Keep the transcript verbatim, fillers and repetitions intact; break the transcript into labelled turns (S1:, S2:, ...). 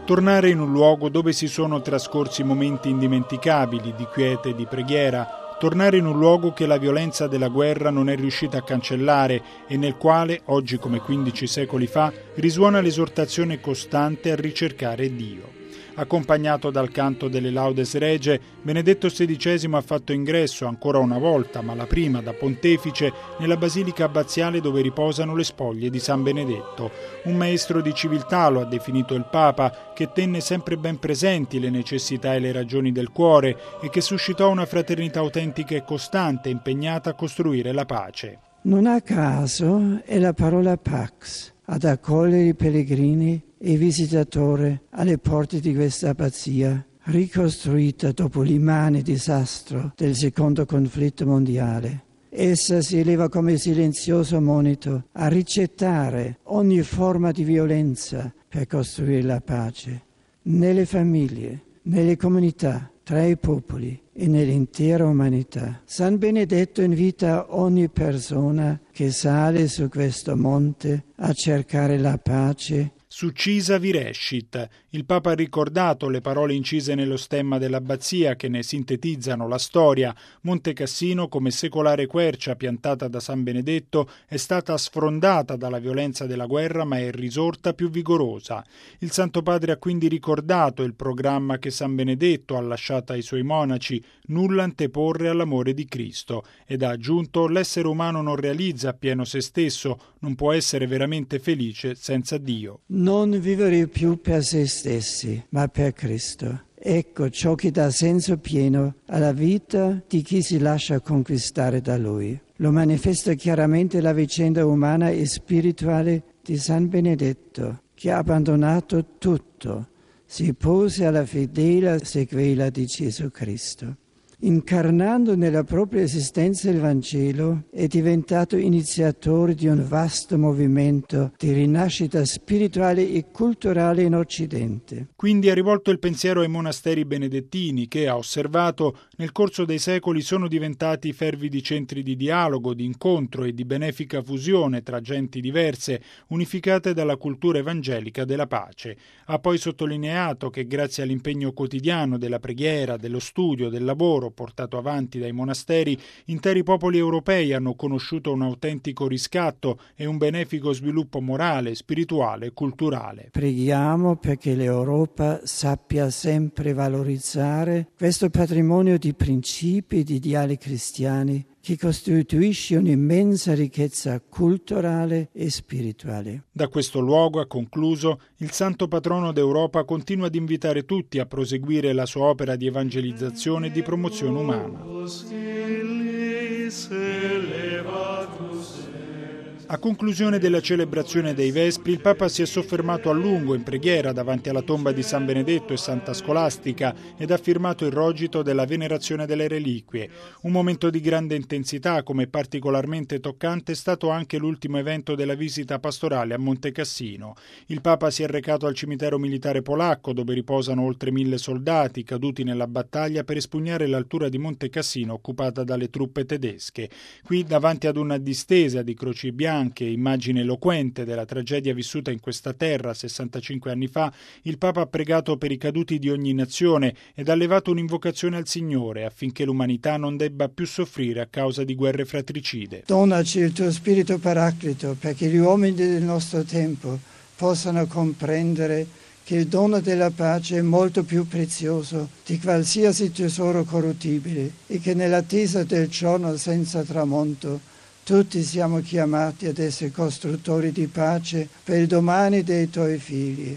S1: Tornare in un luogo dove si sono trascorsi momenti indimenticabili di quiete e di preghiera, tornare in un luogo che la violenza della guerra non è riuscita a cancellare e nel quale, oggi come quindici secoli fa, risuona l'esortazione costante a ricercare Dio. Accompagnato dal canto delle Laudes Regie, Benedetto sedicesimo ha fatto ingresso ancora una volta, ma la prima da pontefice, nella basilica abbaziale dove riposano le spoglie di San Benedetto. Un maestro di civiltà, lo ha definito il Papa, che tenne sempre ben presenti le necessità e le ragioni del cuore e che suscitò una fraternità autentica e costante, impegnata a costruire la pace.
S2: Non a caso è la parola Pax ad accogliere i pellegrini e i visitatori alle porte di questa abbazia, ricostruita dopo l'immane disastro del secondo conflitto mondiale. Essa si eleva come silenzioso monito a ricettare ogni forma di violenza per costruire la pace, nelle famiglie, nelle comunità, tra i popoli e nell'intera umanità. San Benedetto invita ogni persona che sale su questo monte a cercare la pace.
S1: Succisa virescit. Il Papa ha ricordato le parole incise nello stemma dell'abbazia che ne sintetizzano la storia. Monte Cassino, come secolare quercia piantata da San Benedetto, è stata sfrondata dalla violenza della guerra ma è risorta più vigorosa. Il Santo Padre ha quindi ricordato il programma che San Benedetto ha lasciato ai suoi monaci, nulla anteporre all'amore di Cristo, ed ha aggiunto: l'essere umano non realizza appieno se stesso, non può essere veramente felice senza Dio.
S2: Non vivere più per se stessi, ma per Cristo. Ecco ciò che dà senso pieno alla vita di chi si lascia conquistare da Lui. Lo manifesta chiaramente la vicenda umana e spirituale di San Benedetto, che ha abbandonato tutto, si pose alla fedele sequela di Gesù Cristo. Incarnando nella propria esistenza il Vangelo, è diventato iniziatore di un vasto movimento di rinascita spirituale e culturale in Occidente.
S1: Quindi ha rivolto il pensiero ai monasteri benedettini che, ha osservato, nel corso dei secoli sono diventati fervidi centri di dialogo, di incontro e di benefica fusione tra genti diverse, unificate dalla cultura evangelica della pace. Ha poi sottolineato che grazie all'impegno quotidiano della preghiera, dello studio, del lavoro, portato avanti dai monasteri, interi popoli europei hanno conosciuto un autentico riscatto e un benefico sviluppo morale, spirituale e culturale.
S2: Preghiamo perché l'Europa sappia sempre valorizzare questo patrimonio di principi e di ideali cristiani che costituisce un'immensa ricchezza culturale e spirituale.
S1: Da questo luogo, ha concluso, il Santo Patrono d'Europa continua ad invitare tutti a proseguire la sua opera di evangelizzazione e di promozione umana. A conclusione della celebrazione dei Vespri, il Papa si è soffermato a lungo in preghiera davanti alla tomba di San Benedetto e Santa Scolastica ed ha firmato il rogito della venerazione delle reliquie. Un momento di grande intensità, come particolarmente toccante, è stato anche l'ultimo evento della visita pastorale a Monte Cassino. Il Papa si è recato al cimitero militare polacco, dove riposano oltre mille soldati caduti nella battaglia per espugnare l'altura di Monte Cassino occupata dalle truppe tedesche. Qui, davanti ad una distesa di croci bianche, anche immagine eloquente della tragedia vissuta in questa terra sessantacinque anni fa, il Papa ha pregato per i caduti di ogni nazione ed ha levato un'invocazione al Signore affinché l'umanità non debba più soffrire a causa di guerre fratricide.
S2: Donaci il tuo spirito paraclito perché gli uomini del nostro tempo possano comprendere che il dono della pace è molto più prezioso di qualsiasi tesoro corruttibile e che nell'attesa del giorno senza tramonto tutti siamo chiamati ad essere costruttori di pace per il domani dei tuoi figli.